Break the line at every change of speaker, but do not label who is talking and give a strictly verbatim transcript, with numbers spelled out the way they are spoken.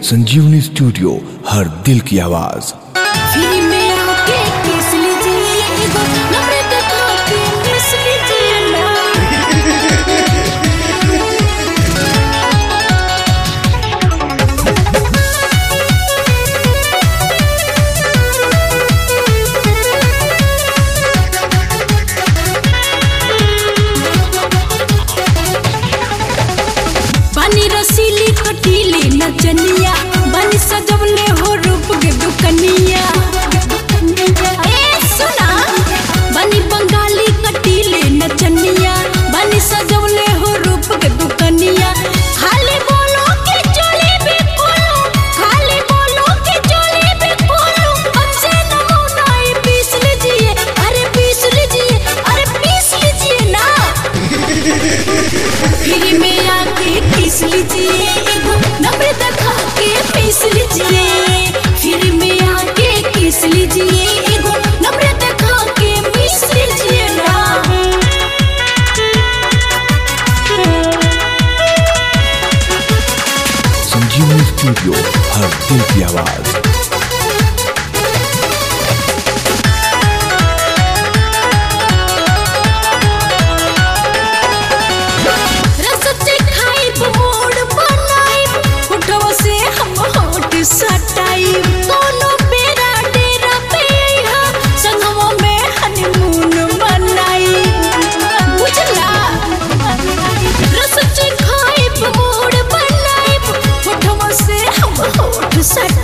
संजीवनी स्टूडियो, हर दिल की आवाज।
रसीली कटीली नचनिया बनी सजवले हो रूप के दुकनिया। ए सुना बनी बंगाली कटीली नचनिया बनी सजवले हो रूप के दुकनिया। खाली बोलो के चोली भी खोलो, खाली बोलो के चोली भी खोलो। हमसे नमूना ही पीस लीजिए, अरे पीस लीजिए, अरे पीस लीजिए ना। फिर में आके किस लीजिए, नंबर दिखा के पीस लीजिए। फिर में आके किस लीजिए, नंबर दिखा के पीस लीजिए ना।
संजीवनी स्टूडियो, हर दिल की आवाज।
Set